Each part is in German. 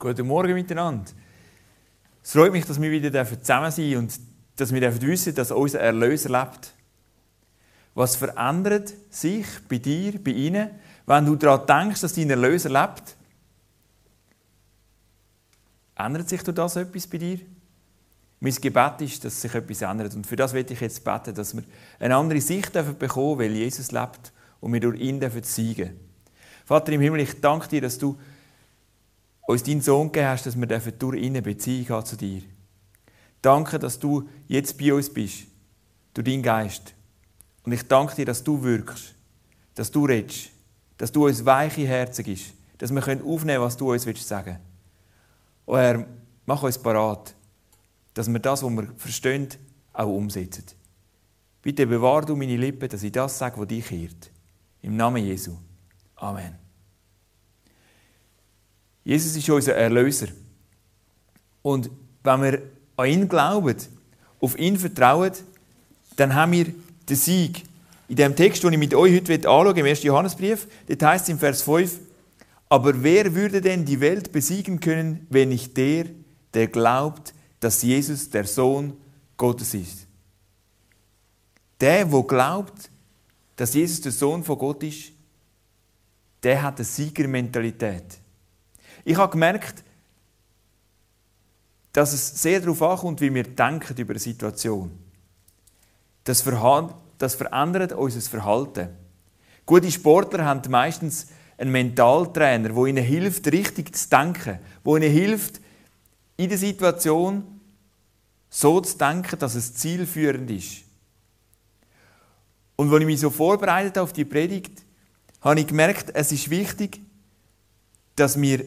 Guten Morgen miteinander. Es freut mich, dass wir wieder zusammen sein dürfen und dass wir wissen, dass unser Erlöser lebt. Was verändert sich bei dir, bei ihnen, wenn du daran denkst, dass dein Erlöser lebt? Ändert sich durch das etwas bei dir? Mein Gebet ist, dass sich etwas ändert. Und für das möchte ich jetzt beten, dass wir eine andere Sicht bekommen, weil Jesus lebt und wir durch ihn siegen dürfen. Vater im Himmel, ich danke dir, dass du uns deinen Sohn gegeben hast, dass wir durch ihn eine Beziehung haben zu dir. Danke, dass du jetzt bei uns bist, durch deinen Geist. Und ich danke dir, dass du wirkst, dass du redest, dass du uns weiche Herzen gibst, dass wir aufnehmen können, was du uns sagen willst. Oh Herr, mach uns parat, dass wir das, was wir verstehen, auch umsetzen. Bitte bewahr du meine Lippen, dass ich das sage, was dich ehrt. Im Namen Jesu. Amen. Jesus ist unser Erlöser. Und wenn wir an ihn glauben, auf ihn vertrauen, dann haben wir den Sieg. In dem Text, den ich mit euch heute anschauen will, im 1. Johannesbrief, dort heißt es im Vers 5, aber wer würde denn die Welt besiegen können, wenn nicht der glaubt, dass Jesus der Sohn Gottes ist? Der glaubt, dass Jesus der Sohn von Gott ist, der hat eine Siegermentalität. Ich habe gemerkt, dass es sehr darauf ankommt, wie wir denken über eine Situation. Das verändert unser Verhalten. Gute Sportler haben meistens einen Mentaltrainer, der ihnen hilft, richtig zu denken, der ihnen hilft, in der Situation so zu denken, dass es zielführend ist. Und als ich mich so vorbereitet auf die Predigt, habe ich gemerkt, es ist wichtig, dass wir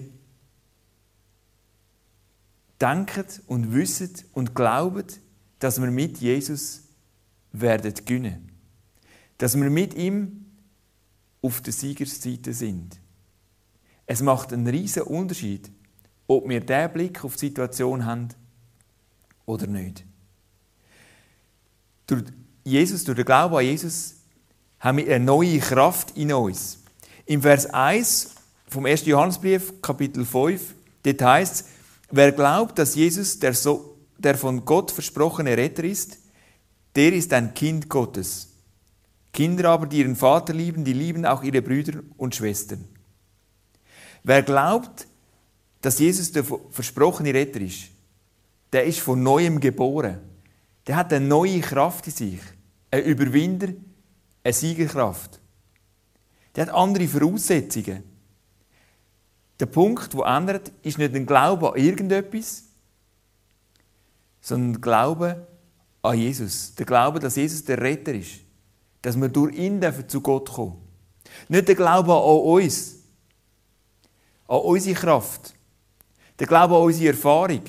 denken und wissen und glauben, dass wir mit Jesus werden gewinnen. Dass wir mit ihm auf der Siegersseite sind. Es macht einen riesen Unterschied, ob wir diesen Blick auf die Situation haben oder nicht. Durch den Glauben an Jesus, haben wir eine neue Kraft in uns. Im Vers 1 vom 1. Johannesbrief, Kapitel 5, dort heisst es, wer glaubt, dass Jesus der von Gott versprochene Retter ist, der ist ein Kind Gottes. Kinder aber, die ihren Vater lieben, die lieben auch ihre Brüder und Schwestern. Wer glaubt, dass Jesus der versprochene Retter ist, der ist von Neuem geboren. Der hat eine neue Kraft in sich. Ein Überwinder, eine Siegerkraft. Der hat andere Voraussetzungen. Der Punkt, der ändert, ist nicht ein Glaube an irgendetwas, sondern der Glaube an Jesus. Der Glaube, dass Jesus der Retter ist. Dass wir durch ihn zu Gott kommen. Nicht der Glaube an uns, an unsere Kraft. Der Glaube an unsere Erfahrung.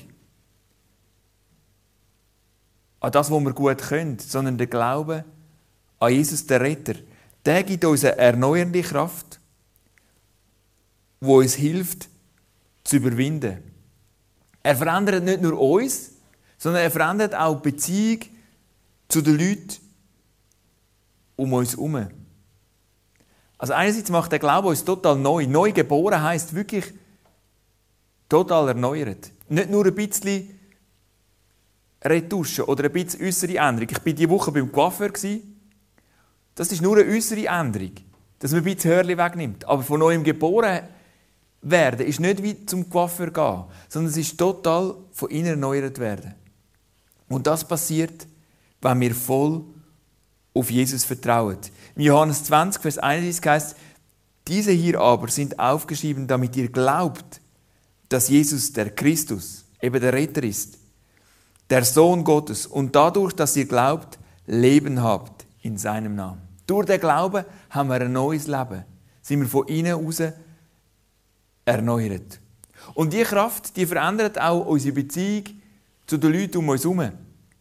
An das, was wir gut können. Sondern der Glaube an Jesus, der Retter. Der gibt uns eine erneuernde Kraft, die uns hilft, zu überwinden. Er verändert nicht nur uns, sondern er verändert auch die Beziehung zu den Leuten um uns herum. Also einerseits macht der Glaube uns total neu. Neu geboren heisst wirklich total erneuert. Nicht nur ein bisschen Retusche oder ein bisschen äußere Änderung. Ich war diese Woche beim Coiffeur. Das ist nur eine äußere Änderung, dass man ein bisschen Hörli wegnimmt. Aber von neuem geboren werden ist nicht wie zum Coiffeur gehen, sondern es ist total von innen erneuert werden. Und das passiert, wenn wir voll auf Jesus vertrauen. In Johannes 20, Vers 31 heißt: Diese hier aber sind aufgeschrieben, damit ihr glaubt, dass Jesus der Christus, eben der Retter ist, der Sohn Gottes, und dadurch, dass ihr glaubt, Leben habt in seinem Namen. Durch den Glauben haben wir ein neues Leben. Sind wir von innen heraus erneuert. Und diese Kraft, die verändert auch unsere Beziehung zu den Leuten um uns herum.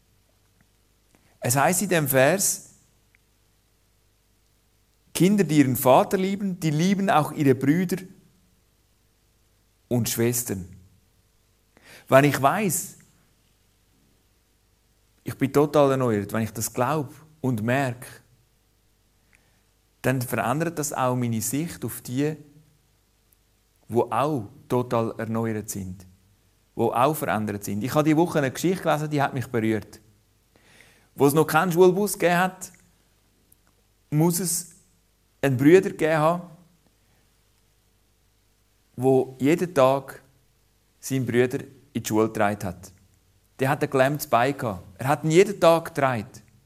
Es heisst in diesem Vers, Kinder, die ihren Vater lieben, die lieben auch ihre Brüder und Schwestern. Wenn ich weiss, ich bin total erneuert, wenn ich das glaube und merke, dann verändert das auch meine Sicht auf die, die auch total erneuert sind, die auch verändert sind. Ich habe diese Woche eine Geschichte gelesen, die hat mich berührt. Wo es noch keinen Schulbus gegeben hat, muss es einen Bruder gegeben haben, der jeden Tag seinen Bruder in die Schule getragen hat. Der hat ein gelähmtes Bein gehabt. Er hat ihn jeden Tag getragen.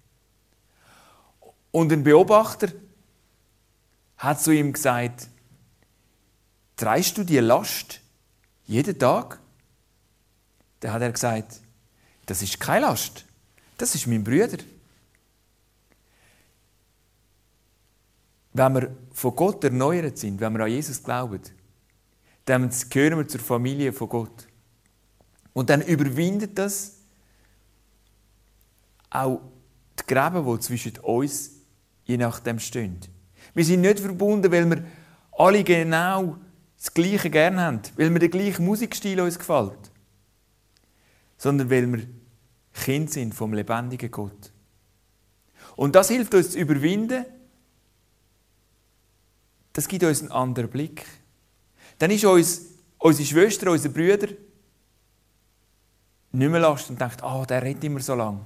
Und ein Beobachter hat zu ihm gesagt, trägst du die Last jeden Tag? Dann hat er gesagt, das ist keine Last, das ist mein Bruder. Wenn wir von Gott erneuert sind, wenn wir an Jesus glauben, dann gehören wir zur Familie von Gott. Und dann überwindet das auch die Gräben, die zwischen uns je nachdem stehen. Wir sind nicht verbunden, weil wir alle genau das Gleiche gerne haben, weil wir den gleichen Musikstil uns gefällt, sondern weil wir Kinder sind vom lebendigen Gott. Und das hilft uns zu überwinden. Das gibt uns einen anderen Blick. Dann ist uns unsere Schwester, unsere Brüder nicht mehr Last und denkt, der redet immer so lang.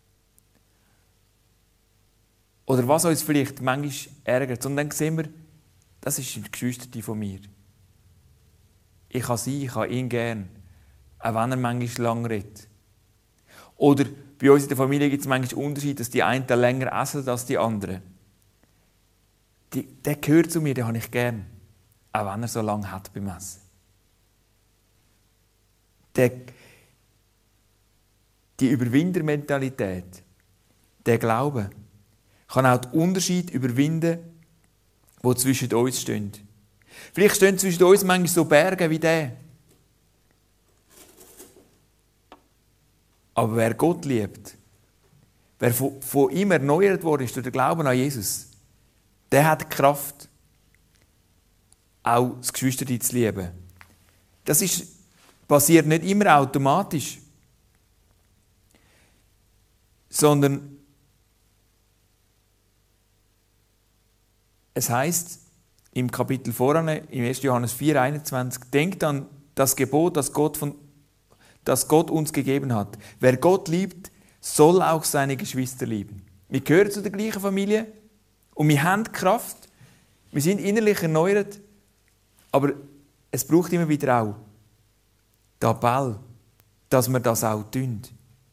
Oder was uns vielleicht manchmal ärgert. Und dann sehen wir, das ist ein Geschwister von mir. Ich habe sie, ich habe ihn gern, auch wenn er manchmal lang redet. Oder bei uns in der Familie gibt es manchmal Unterschiede, dass die einen länger essen als die anderen. Der gehört zu mir, den habe ich gern, auch wenn er so lange hat beim Essen. Die Überwindermentalität, der Glaube, kann auch den Unterschied überwinden, der zwischen uns steht. Vielleicht stehen zwischen uns manchmal so Berge wie der. Aber wer Gott liebt, wer von ihm erneuert worden ist durch den Glauben an Jesus, der hat die Kraft, auch das Geschwisterteil zu lieben. Das passiert nicht immer automatisch, sondern es heisst im Kapitel voran, im 1. Johannes 4,21, denkt an das Gebot, das Gott uns gegeben hat. Wer Gott liebt, soll auch seine Geschwister lieben. Wir gehören zu der gleichen Familie und wir haben Kraft, wir sind innerlich erneuert, aber es braucht immer wieder auch den Appell, dass wir das auch tun.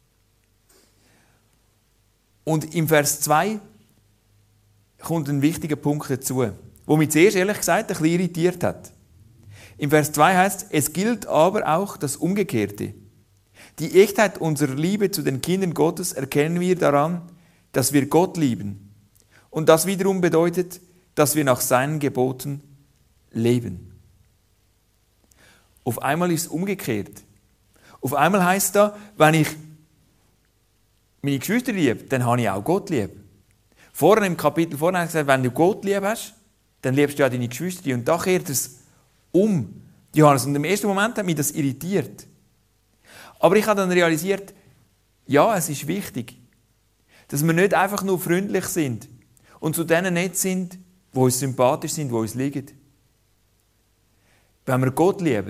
Und im Vers 2 kommt ein wichtiger Punkt dazu, der mich zuerst ehrlich gesagt ein bisschen irritiert hat. Im Vers 2 heißt es gilt aber auch das Umgekehrte. Die Echtheit unserer Liebe zu den Kindern Gottes erkennen wir daran, dass wir Gott lieben. Und das wiederum bedeutet, dass wir nach seinen Geboten leben. Auf einmal ist es umgekehrt. Auf einmal heisst da, wenn ich meine Geschwister liebe, dann habe ich auch Gott lieb. Vorhin im Kapitel vorhin hat er gesagt, wenn du Gott lieb hast, dann liebst du ja deine Geschwister. Und da kehrt es um. Johannes, und im ersten Moment hat mich das irritiert. Aber ich habe dann realisiert, ja, es ist wichtig, dass wir nicht einfach nur freundlich sind und zu denen nett sind, die uns sympathisch sind, die uns liegen. Wenn wir Gott lieben,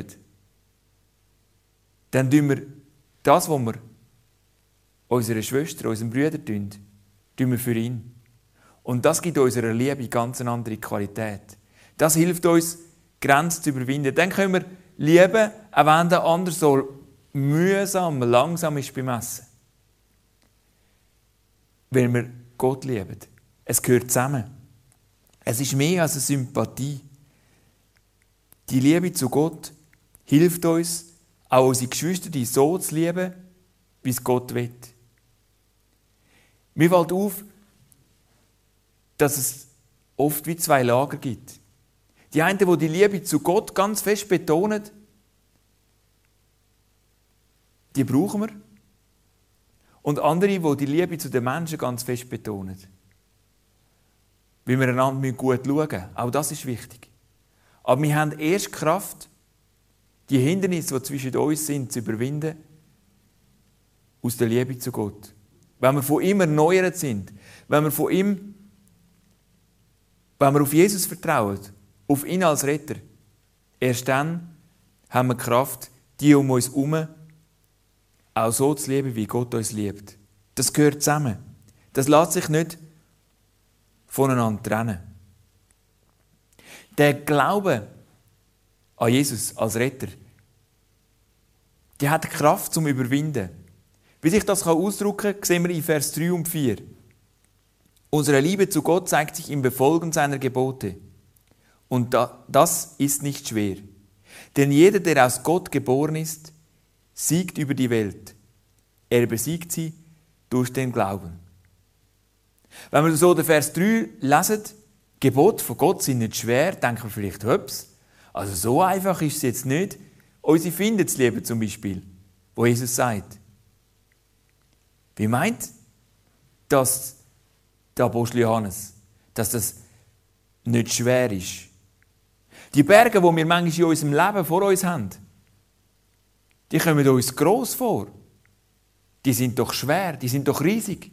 dann tun wir das, was wir unserer Schwester, unseren Brüdern tun wir für ihn. Und das gibt unserer Liebe ganz eine andere Qualität. Das hilft uns, Grenzen zu überwinden. Dann können wir lieben, auch wenn der andere so mühsam, langsam ist beim Essen. Weil wir Gott lieben. Es gehört zusammen. Es ist mehr als eine Sympathie. Die Liebe zu Gott hilft uns, auch unsere Geschwister so zu lieben, wie es Gott will. Mir fällt auf, dass es oft wie zwei Lager gibt. Die einen, die die Liebe zu Gott ganz fest betonen, die brauchen wir. Und andere, die die Liebe zu den Menschen ganz fest betonen. Weil wir einander gut schauen müssen. Auch das ist wichtig. Aber wir haben erst Kraft, die Hindernisse, die zwischen uns sind, zu überwinden, aus der Liebe zu Gott. Wenn wir von ihm erneuert sind, wenn wir auf Jesus vertrauen, auf ihn als Retter, Erst dann haben wir die Kraft, die um uns herum auch so zu lieben, wie Gott uns liebt. Das gehört zusammen. Das lässt sich nicht voneinander trennen. Der Glaube an Jesus als Retter, der hat die Kraft zum Überwinden. Wie sich das ausdrücken kann, sehen wir in Vers 3 und 4. Unsere Liebe zu Gott zeigt sich im Befolgen seiner Gebote. Und das ist nicht schwer. Denn jeder, der aus Gott geboren ist, siegt über die Welt. Er besiegt sie durch den Glauben. Wenn wir so den Vers 3 lesen, Gebote von Gott sind nicht schwer, denken wir vielleicht, ups, also so einfach ist es jetzt nicht. Unsere Findensliebe zum Beispiel, wo Jesus sagt. Wie meint das der Apostel Johannes, dass das nicht schwer ist? Die Berge, die wir manchmal in unserem Leben vor uns haben, die kommen uns gross vor. Die sind doch schwer, die sind doch riesig.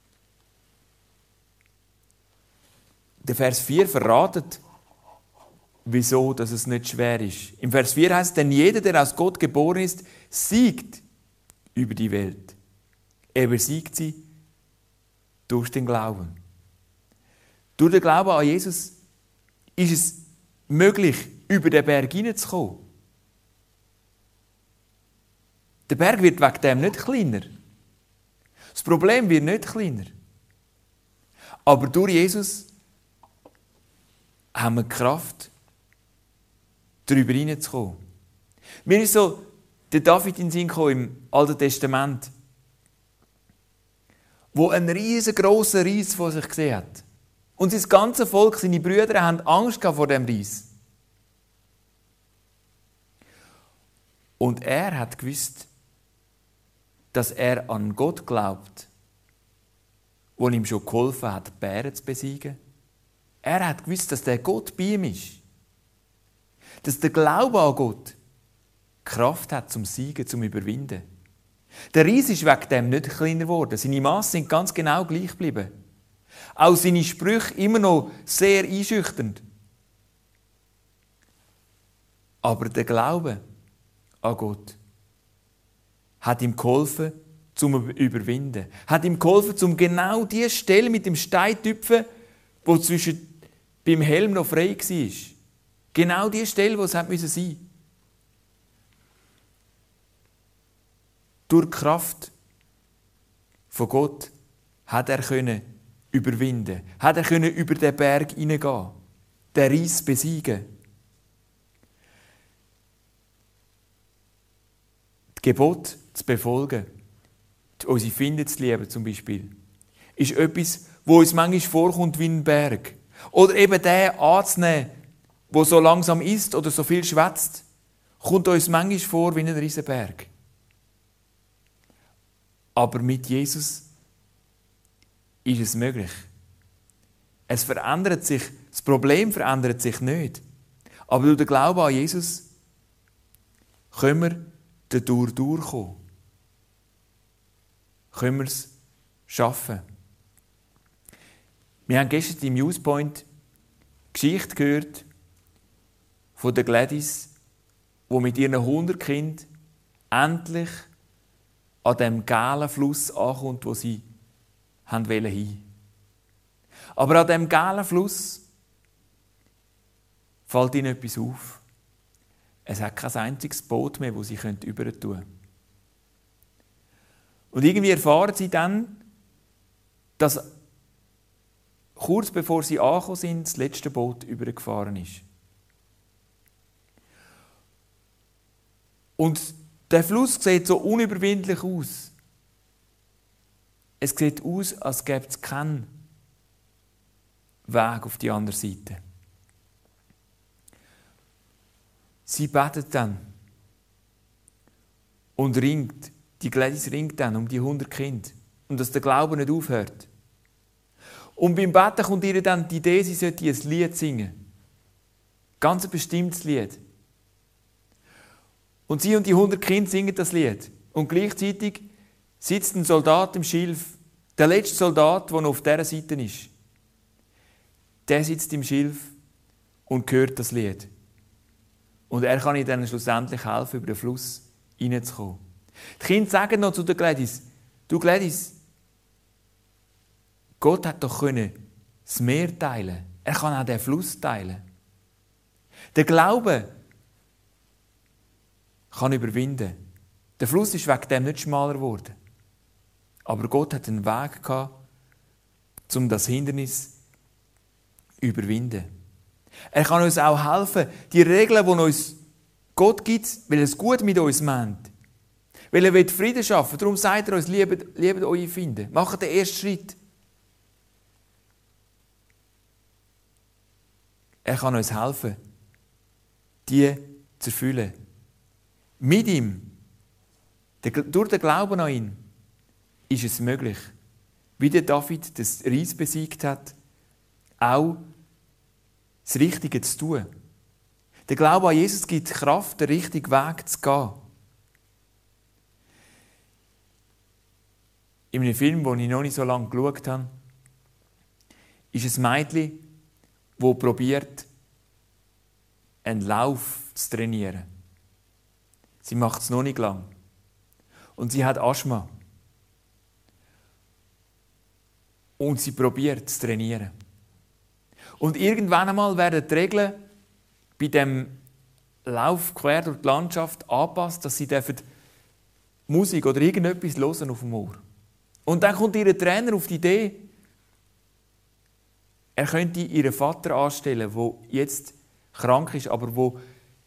Der Vers 4 verratet, wieso dass es nicht schwer ist. Im Vers 4 heißt es, denn jeder, der aus Gott geboren ist, siegt über die Welt. Er besiegt sie durch den Glauben. Durch den Glauben an Jesus ist es möglich, über den Berg hineinzukommen. Der Berg wird wegen dem nicht kleiner. Das Problem wird nicht kleiner. Aber durch Jesus haben wir die Kraft, darüber hineinzukommen. Mir ist so der David in den Sinn gekommen im Alten Testament, wo einen riesengroßen Ries vor sich gesehen hat. Und sein ganzes Volk, seine Brüder, haben Angst vor dem Ries. Und er hat gewusst, dass er an Gott glaubt, der ihm schon geholfen hat, die Bären zu besiegen. Er hat gewusst, dass der Gott bei ihm ist. Dass der Glaube an Gott Kraft hat zum Siegen, zum Überwinden. Der Ries ist wegen dem nicht kleiner geworden. Seine Massen sind ganz genau gleich geblieben. Auch seine Sprüche immer noch sehr einschüchternd. Aber der Glaube an Gott hat ihm geholfen, zum Überwinden. Hat ihm geholfen, um genau die Stelle mit dem Steintüpfen, wo beim Helm noch frei war. Genau die Stelle, wo es sein musste. Durch die Kraft von Gott hat er überwinden, hat er über den Berg hineingehen, den Ries besiegen. Die Gebote zu befolgen, unsere Finden zu lieben zum Beispiel, ist etwas, wo uns manchmal vorkommt wie ein Berg. Oder eben den anzunehmen, der so langsam ist oder so viel schwätzt, kommt uns manchmal vor wie ein Riesenberg. Aber mit Jesus ist es möglich. Es verändert sich, das Problem verändert sich nicht. Aber durch den Glauben an Jesus können wir dadurch durchkommen. Können wir es schaffen. Wir haben gestern im Youth Point Geschichte gehört von der Gladys, die mit ihren 100 Kindern endlich an dem gelben Fluss ankommt, wo sie hin. Aber an dem gelben Fluss fällt ihnen etwas auf. Es hat kein einziges Boot mehr, das sie über tun können. Und irgendwie erfahren sie dann, dass kurz bevor sie angekommen sind, das letzte Boot übergefahren ist. Und der Fluss sieht so unüberwindlich aus. Es sieht aus, als gäbe es keinen Weg auf die andere Seite. Sie betet dann und ringt. Die Gladys ringt dann um die 100 Kinder. Und dass der Glaube nicht aufhört. Und beim Beten kommt ihr dann die Idee, sie sollte ein Lied singen. Ganz ein bestimmtes Lied. Und sie und die 100 Kinder singen das Lied. Und gleichzeitig sitzt ein Soldat im Schilf. Der letzte Soldat, der noch auf dieser Seite ist. Der sitzt im Schilf und hört das Lied. Und er kann ihnen dann schlussendlich helfen, über den Fluss hineinzukommen. Die Kinder sagen noch zu der Gladys, du Gladys, Gott hat doch das Meer teilen. Er kann auch den Fluss teilen. Der Glaube kann überwinden. Der Fluss ist wegen dem nicht schmaler geworden. Aber Gott hat einen Weg gehabt, um das Hindernis zu überwinden. Er kann uns auch helfen, die Regeln, die uns Gott gibt, weil er es gut mit uns meint. Weil er Frieden schaffen will. Darum sagt er uns, liebet eure Feinde. Macht den ersten Schritt. Er kann uns helfen, die zu erfüllen. Mit ihm, durch den Glauben an ihn, ist es möglich, wie der David das Ries besiegt hat, auch das Richtige zu tun. Der Glaube an Jesus gibt Kraft, den richtigen Weg zu gehen. In einem Film, den ich noch nicht so lange geschaut habe, ist ein Mädchen, das probiert, einen Lauf zu trainieren. Sie macht es noch nicht lang. Und sie hat Asthma. Und sie probiert zu trainieren. Und irgendwann einmal werden die Regeln bei dem Lauf quer durch die Landschaft angepasst, dass sie Musik oder irgendetwas hören auf dem Ohr. Und dann kommt ihr Trainer auf die Idee, er könnte ihren Vater anstellen, der jetzt krank ist, aber der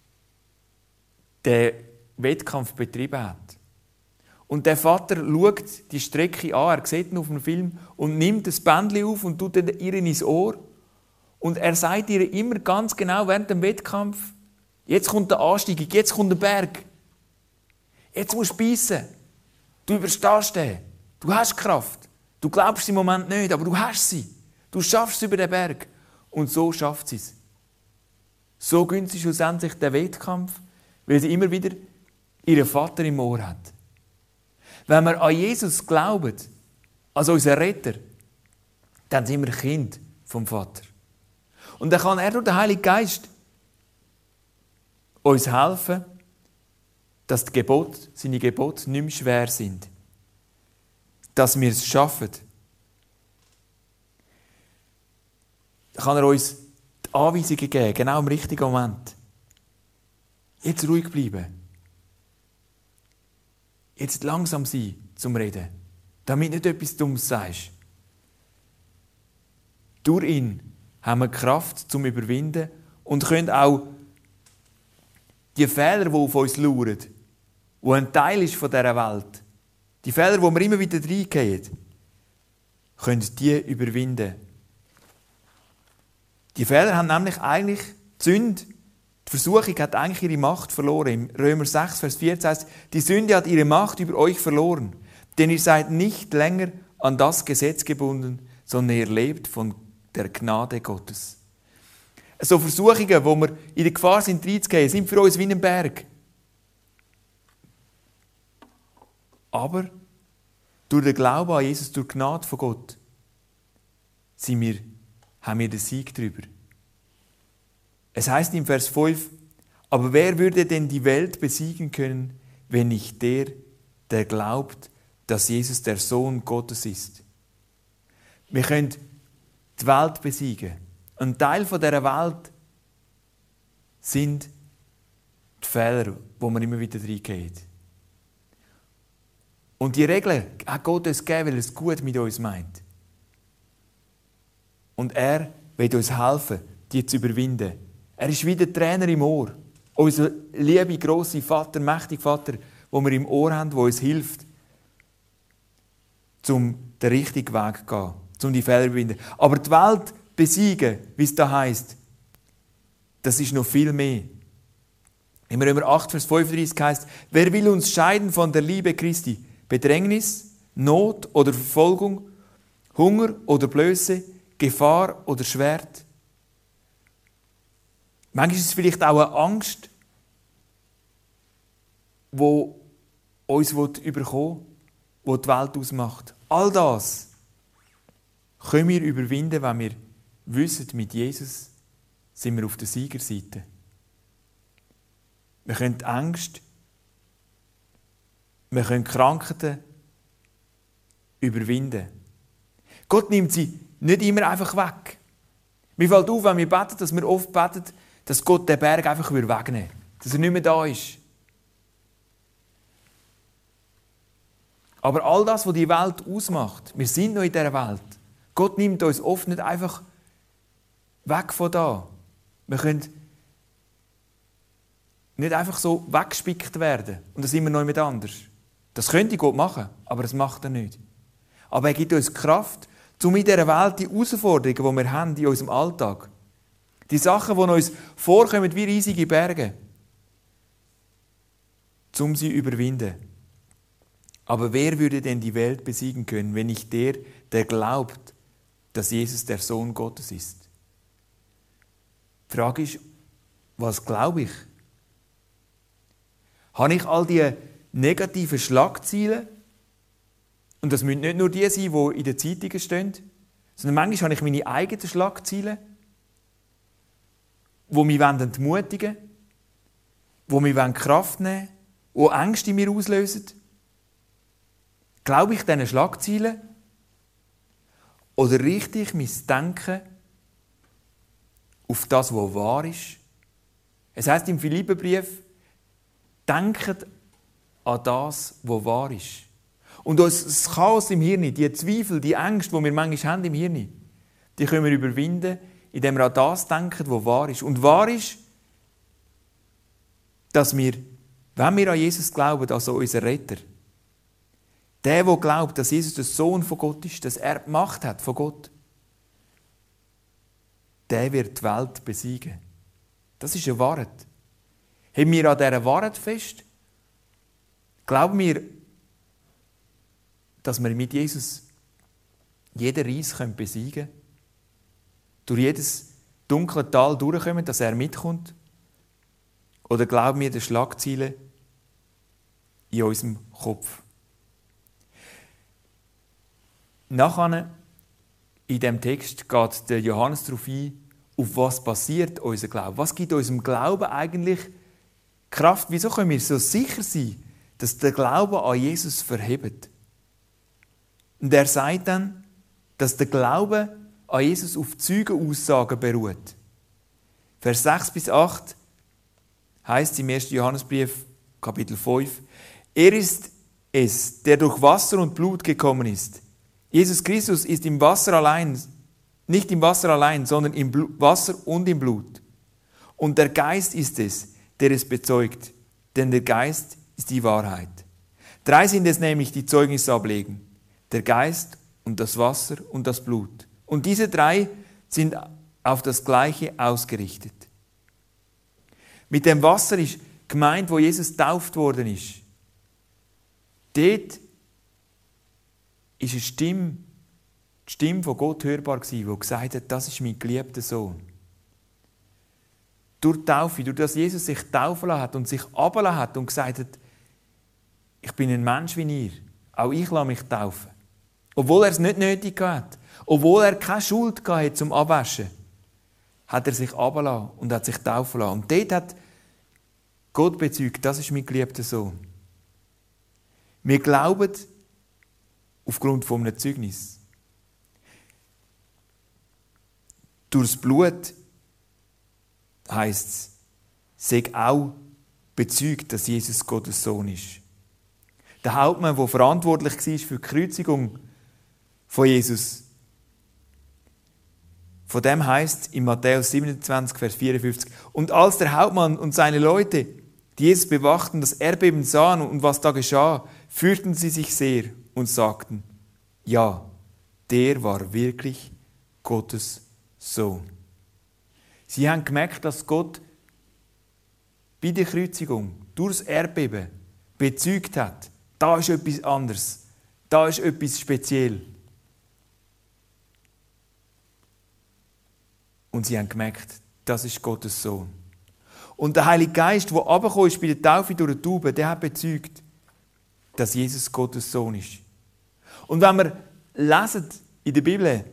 den Wettkampf betrieben hat. Und der Vater schaut die Strecke an, er sieht ihn auf dem Film und nimmt das Bändchen auf und tut ihr ins Ohr. Und er sagt ihr immer ganz genau während dem Wettkampf, jetzt kommt der Anstieg, jetzt kommt der Berg. Jetzt musst du beißen. Du überstehst den. Du hast Kraft. Du glaubst im Moment nicht, aber du hast sie. Du schaffst es über den Berg. Und so schafft sie es. So gönnt sie schlussendlich den Wettkampf, weil sie immer wieder ihren Vater im Ohr hat. Wenn wir an Jesus glauben, als unseren Retter, dann sind wir Kind vom Vater. Und dann kann er durch den Heiligen Geist uns helfen, dass seine Gebote nicht mehr schwer sind. Dass wir es schaffen. Dann kann er uns die Anweisungen geben, genau im richtigen Moment. Jetzt ruhig bleiben. Jetzt langsam sein zum Reden, damit nicht etwas Dummes sagst. Durch ihn haben wir Kraft zum Überwinden und können auch die Fehler, die auf uns lauern, die ein Teil ist von dieser Welt, die Fehler, wo wir immer wieder reingehen, können die überwinden. Die Fehler haben nämlich eigentlich die Sünde, die Versuchung hat eigentlich ihre Macht verloren. Im Römer 6, Vers 14 heißt, die Sünde hat ihre Macht über euch verloren, denn ihr seid nicht länger an das Gesetz gebunden, sondern ihr lebt von der Gnade Gottes. So Versuchungen, wo wir in der Gefahr sind, reinzugehen, sind für uns wie ein Berg. Aber durch den Glauben an Jesus, durch die Gnade von Gott, haben wir den Sieg darüber. Es heißt im Vers 5, aber wer würde denn die Welt besiegen können, wenn nicht der glaubt, dass Jesus der Sohn Gottes ist? Wir können die Welt besiegen. Ein Teil dieser Welt sind die Fehler, wo man immer wieder reingeht. Und die Regeln hat Gott uns gegeben, weil er es gut mit uns meint. Und er will uns helfen, die zu überwinden. Er ist wie der Trainer im Ohr. Unser liebe, grosse Vater, mächtiger Vater, wo wir im Ohr haben, der uns hilft, um den richtigen Weg zu gehen, um die Fehler zu überwinden. Aber die Welt besiegen, wie es da heisst, das ist noch viel mehr. Im Römer 8, Vers 35 heisst, wer will uns scheiden von der Liebe Christi? Bedrängnis, Not oder Verfolgung, Hunger oder Blöße, Gefahr oder Schwert? Manchmal ist es vielleicht auch eine Angst, die uns überkommen will, die die Welt ausmacht. All das können wir überwinden, wenn wir wissen, mit Jesus sind wir auf der Siegerseite. Wir können die Ängste, wir können Krankheiten überwinden. Gott nimmt sie nicht immer einfach weg. Mir fällt auf, wenn wir beten, dass wir oft beten, dass Gott den Berg einfach wegnehmen würde. Dass er nicht mehr da ist. Aber all das, was die Welt ausmacht, wir sind noch in dieser Welt. Gott nimmt uns oft nicht einfach weg von da. Wir können nicht einfach so weggespickt werden und dann sind wir noch jemand anders. Das könnte Gott machen, aber das macht er nicht. Aber er gibt uns Kraft, um in dieser Welt die Herausforderungen, die wir haben in unserem Alltag, die Sachen, die uns vorkommen wie riesige Berge, um sie zu überwinden. Aber wer würde denn die Welt besiegen können, wenn nicht der, der glaubt, dass Jesus der Sohn Gottes ist? Die Frage ist, was glaube ich? Habe ich all diese negativen Schlagzeilen? Und das müssen nicht nur die sein, die in den Zeitungen stehen, sondern manchmal habe ich meine eigenen Schlagzeilen, die mich entmutigen wollen, die mich Kraft nehmen wollen, die Ängste in mir auslösen. Glaube ich diesen Schlagzeilen? Oder richte ich mein Denken auf das, was wahr ist? Es heisst im Philipperbrief, denkt an das, was wahr ist. Und das Chaos im Hirn, die Zweifel, die Ängste, die wir manchmal haben im Hirn, die können wir überwinden, indem wir an das denken, was wahr ist. Und wahr ist, dass wir, wenn wir an Jesus glauben, also unser Retter, der glaubt, dass Jesus der Sohn von Gott ist, dass er die Macht hat von Gott, der wird die Welt besiegen. Das ist eine Wahrheit. Haben wir an dieser Wahrheit fest? Glauben wir, dass wir mit Jesus jeden Reis besiegen können? Durch jedes dunkle Tal durchkommen, dass er mitkommt? Oder glauben wir den Schlagzeilen in unserem Kopf? Nachher, in diesem Text, geht der Johannes darauf ein, auf was passiert unser Glaube. Was gibt unserem Glauben eigentlich Kraft? Wieso können wir so sicher sein, dass der Glaube an Jesus verhebt? Und er sagt dann, dass der Glaube an Jesus auf Zeugenaussagen beruht. Vers 6 bis 8 heißt im 1. Johannesbrief, Kapitel 5, er ist es, der durch Wasser und Blut gekommen ist. Jesus Christus ist im Wasser allein, nicht im Wasser allein, sondern im Wasser und im Blut. Und der Geist ist es, der es bezeugt, denn der Geist ist die Wahrheit. 3 sind es nämlich, die Zeugnis ablegen: der Geist und das Wasser und das Blut. Und diese 3 sind auf das Gleiche ausgerichtet. Mit dem Wasser ist gemeint, wo Jesus getauft worden ist. Dort ist eine Stimme, die Stimme von Gott hörbar gewesen, die gesagt hat, das ist mein geliebter Sohn. Durch die Taufe, durch das Jesus sich taufen lassen hat und sich runtergelassen hat und gesagt hat, ich bin ein Mensch wie ihr, auch ich lasse mich taufen. Obwohl er es nicht nötig hat, obwohl er keine Schuld hatte zum Abwaschen, hat er sich runtergelassen und hat sich taufen lassen. Und dort hat Gott bezeugt, das ist mein geliebter Sohn. Wir glauben aufgrund von einem Zeugnis. Durchs Blut heisst es, sei auch bezeugt, dass Jesus Gottes Sohn ist. Der Hauptmann, der verantwortlich war für die Kreuzigung von Jesus, von dem heisst es in Matthäus 27, Vers 54, und als der Hauptmann und seine Leute, die Jesus bewachten, das Erdbeben sahen und was da geschah, fürchteten sie sich sehr und sagten, ja, der war wirklich Gottes Sohn. Sie haben gemerkt, dass Gott bei der Kreuzigung durchs Erdbeben bezeugt hat, da ist etwas anderes, da ist etwas speziell. Und sie haben gemerkt, das ist Gottes Sohn. Und der Heilige Geist, der runtergekommen ist bei der Taufe durch die Taube, der hat bezeugt, dass Jesus Gottes Sohn ist. Und wenn wir lesen in der Bibel,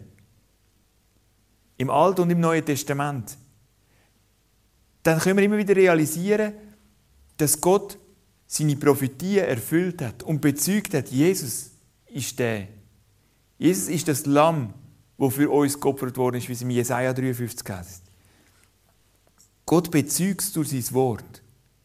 im Alten und im Neuen Testament, dann können wir immer wieder realisieren, dass Gott seine Prophetien erfüllt hat und bezeugt hat, Jesus ist der. Jesus ist das Lamm, das für uns geopfert worden ist, wie es in Jesaja 53 heißt. Gott bezeugt es durch sein Wort.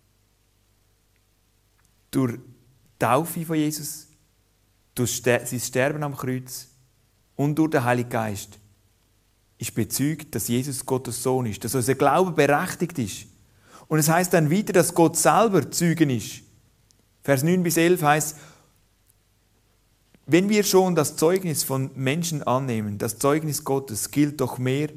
Durch die Taufe von Jesus, durch sein Sterben am Kreuz und durch den Heiligen Geist ist bezeugt, dass Jesus Gottes Sohn ist, dass unser Glaube berechtigt ist. Und es heißt dann weiter, dass Gott selber Zeugen ist. Vers 9 bis 11 heißt: Wenn wir schon das Zeugnis von Menschen annehmen, das Zeugnis Gottes gilt doch mehr,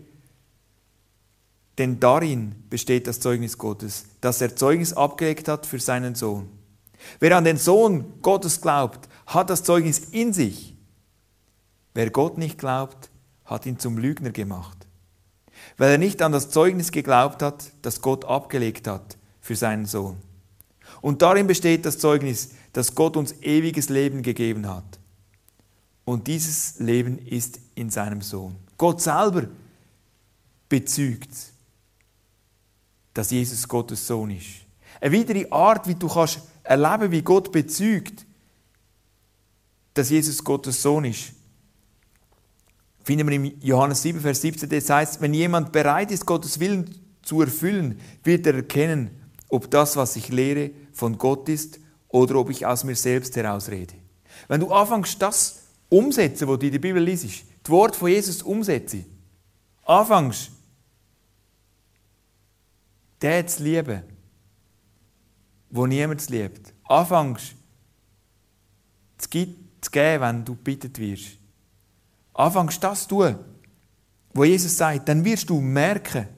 denn darin besteht das Zeugnis Gottes, dass er Zeugnis abgelegt hat für seinen Sohn. Wer an den Sohn Gottes glaubt, hat das Zeugnis in sich. Wer Gott nicht glaubt, hat ihn zum Lügner gemacht, weil er nicht an das Zeugnis geglaubt hat, das Gott abgelegt hat für seinen Sohn. Und darin besteht das Zeugnis, dass Gott uns ewiges Leben gegeben hat. Und dieses Leben ist in seinem Sohn. Gott selber bezeugt, dass Jesus Gottes Sohn ist. Eine weitere Art, wie du kannst erleben, wie Gott bezeugt, dass Jesus Gottes Sohn ist, finden wir in Johannes 7, Vers 17, das heißt, wenn jemand bereit ist, Gottes Willen zu erfüllen, wird er erkennen, ob das, was ich lehre, von Gott ist oder ob ich aus mir selbst herausrede. Wenn du anfängst, das umsetzen, was du in der Bibel liest, das Wort von Jesus umsetzen, anfängst, den zu lieben, wo niemand liebt, anfängst, zu geben, wenn du gebeten wirst, anfängst das zu tun, was Jesus sagt, dann wirst du merken,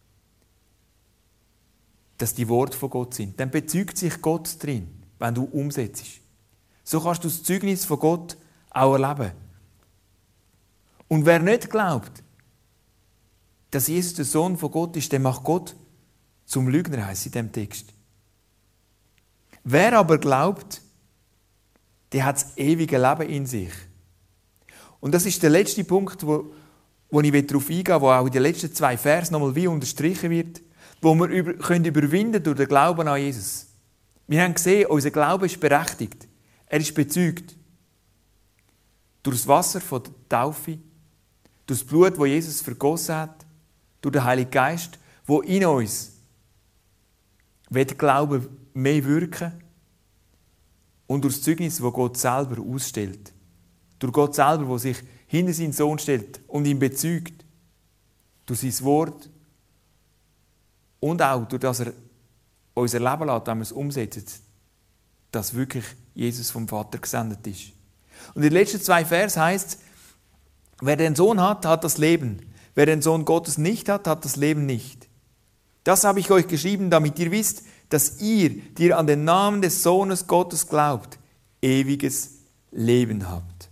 dass die Worte von Gott sind. Dann bezeugt sich Gott drin, wenn du umsetzt. So kannst du das Zeugnis von Gott auch erleben. Und wer nicht glaubt, dass Jesus der Sohn von Gott ist, der macht Gott zum Lügner, heisst in diesem Text. Wer aber glaubt, der hat das ewige Leben in sich. Und das ist der letzte Punkt, wo ich darauf eingehen will, wo auch in den letzten 2 Versen nochmal wie unterstrichen wird, wo wir überwinden können durch den Glauben an Jesus. Wir haben gesehen, unser Glaube ist berechtigt. Er ist bezeugt. Durch das Wasser von der Taufe, durch das Blut, das Jesus vergossen hat, durch den Heiligen Geist, der in uns wird Glaube mehr wirken und durch das Zeugnis, das Gott selber ausstellt. Durch Gott selber, der sich hinter seinen Sohn stellt und ihn bezeugt. Durch sein Wort und auch durch das er unser Leben lässt, wenn wir es umsetzen, dass wirklich Jesus vom Vater gesendet ist. Und in den letzten 2 Versen heißt es, wer den Sohn hat, hat das Leben. Wer den Sohn Gottes nicht hat, hat das Leben nicht. Das habe ich euch geschrieben, damit ihr wisst, dass ihr, die ihr an den Namen des Sohnes Gottes glaubt, ewiges Leben habt.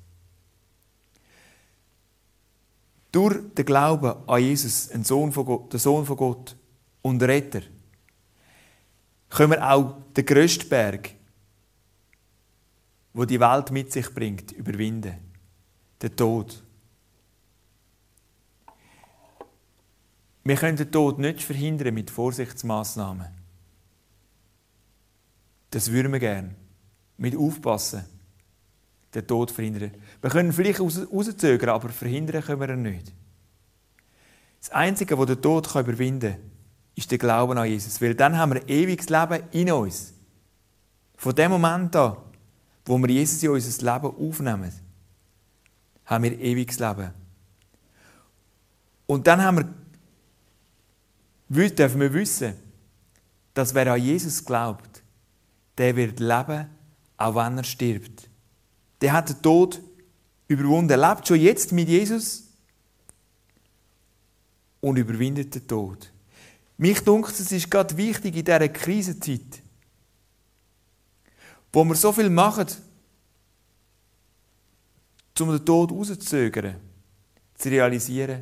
Durch den Glauben an Jesus, den Sohn von Gott und Retter, können wir auch den grössten Berg, wo die Welt mit sich bringt, überwinden. Den Tod. Wir können den Tod nicht verhindern mit Vorsichtsmaßnahmen. Das würden wir gerne. Mit Aufpassen. Den Tod verhindern. Wir können vielleicht rauszögern, aber verhindern können wir ihn nicht. Das Einzige, was den Tod überwinden kann, ist der Glauben an Jesus. Weil dann haben wir ewiges Leben in uns. Von dem Moment an, wo wir Jesus in unser Leben aufnehmen, haben wir ewiges Leben. Und dann dürfen wir wissen, dass wer an Jesus glaubt, der wird leben, auch wenn er stirbt. Der hat den Tod überwunden. Er lebt schon jetzt mit Jesus und überwindet den Tod. Mich dunkt, es ist gerade wichtig in dieser Krisenzeit, wo wir so viel machen, um den Tod rauszuzögern, zu realisieren,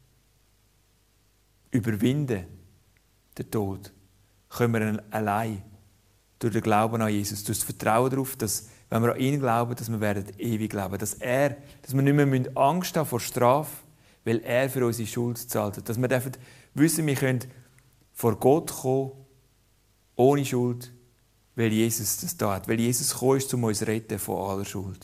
überwinden den Tod, können wir ihn allein durch den Glauben an Jesus, durch das Vertrauen darauf, dass, wenn wir an ihn glauben, dass wir ewig leben werden, dass wir nicht mehr Angst haben vor Strafe, weil er für unsere Schuld zahlt hat. Dass wir wissen, wir können vor Gott kommen, ohne Schuld, weil Jesus das da hat, weil Jesus gekommen ist, um uns zu retten von aller Schuld.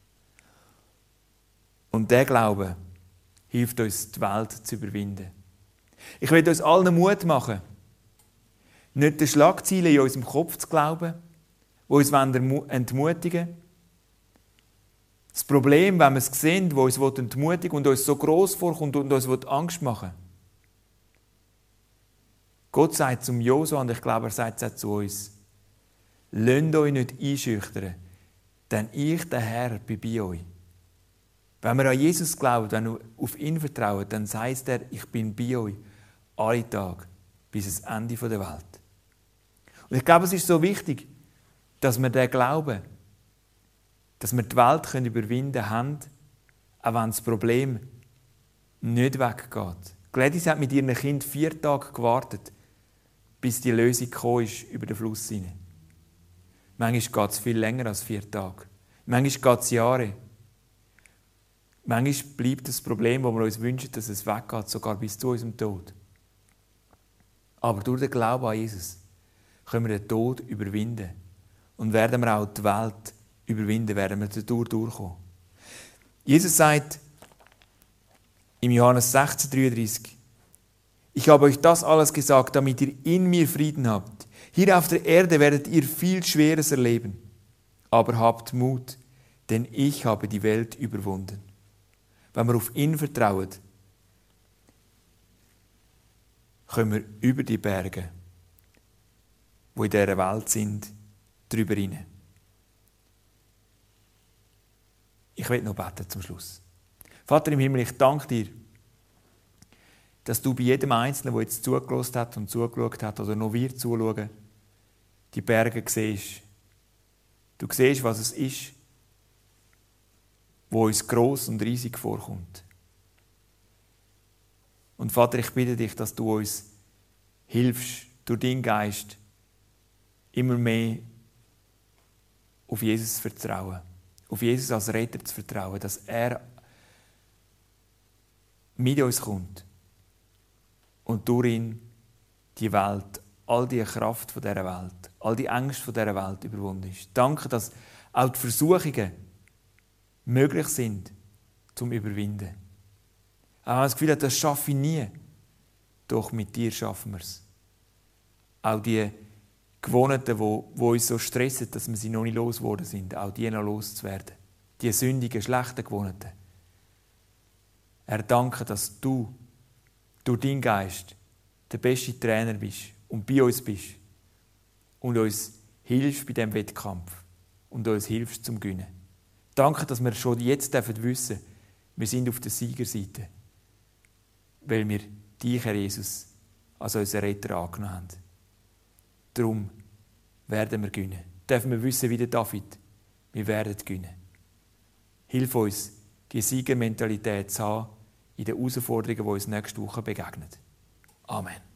Und der Glaube hilft uns, die Welt zu überwinden. Ich will uns allen Mut machen, nicht den Schlagzeilen in unserem Kopf zu glauben, die uns entmutigen wollen. Das Problem, wenn wir es sehen, das uns entmutigen und uns so gross vorkommt und uns Angst machen will. Gott sagt zum Josua, und ich glaube, er sagt es auch zu uns, lasst euch nicht einschüchtern, denn ich, der Herr, bin bei euch. Wenn wir an Jesus glauben, wenn wir auf ihn vertrauen, dann sagt er, ich bin bei euch alle Tage bis ans Ende der Welt. Und ich glaube, es ist so wichtig, dass wir den Glauben, dass wir die Welt überwinden können, auch wenn das Problem nicht weggeht. Gladys hat mit ihrem Kind 4 Tage gewartet, bis die Lösung gekommen ist über den Fluss hinein. Manchmal geht es viel länger als 4 Tage. Manchmal geht es Jahre. Manchmal bleibt das Problem, das wir uns wünschen, dass es weggeht, sogar bis zu unserem Tod. Aber durch den Glauben an Jesus können wir den Tod überwinden. Und werden wir auch die Welt überwinden, werden wir dadurch durchkommen. Jesus sagt im Johannes 16,33: Ich habe euch das alles gesagt, damit ihr in mir Frieden habt. Hier auf der Erde werdet ihr viel Schweres erleben. Aber habt Mut, denn ich habe die Welt überwunden. Wenn wir auf ihn vertrauen, können wir über die Berge, die in dieser Welt sind, drüber hinein. Ich will noch beten zum Schluss. Vater im Himmel, ich danke dir, dass du bei jedem Einzelnen, der jetzt zugelassen hat und zugeschaut hat oder noch wird zuschauen, die Berge siehst. Du siehst, was es ist, wo uns gross und riesig vorkommt. Und Vater, ich bitte dich, dass du uns hilfst, durch deinen Geist immer mehr auf Jesus zu vertrauen, auf Jesus als Retter zu vertrauen, dass er mit uns kommt und durch ihn die Welt, all die Kraft von dieser Welt, all die Ängste von dieser Welt überwunden ist. Danke, dass auch die Versuchungen möglich sind zum Überwinden. Auch wenn man das Gefühl hat, das schaffe ich nie, doch mit dir schaffen wir es. Auch die Gewohnheiten, die uns so stressen, dass wir sie noch nicht losgeworden sind, auch die noch loszuwerden. Die sündigen, schlechten Gewohnheiten. Herr, danke, dass du durch deinen Geist der beste Trainer bist und bei uns bist und uns hilfst bei diesem Wettkampf und uns hilfst zum Gewinnen. Danke, dass wir schon jetzt wissen dürfen, wir sind auf der Siegerseite, weil wir dich, Herr Jesus, als unseren Retter angenommen haben. Darum werden wir gewinnen. Dürfen wir wissen, wie der David, wir werden gewinnen. Hilf uns, die Siegermentalität zu haben in den Herausforderungen, die uns nächste Woche begegnen. Amen.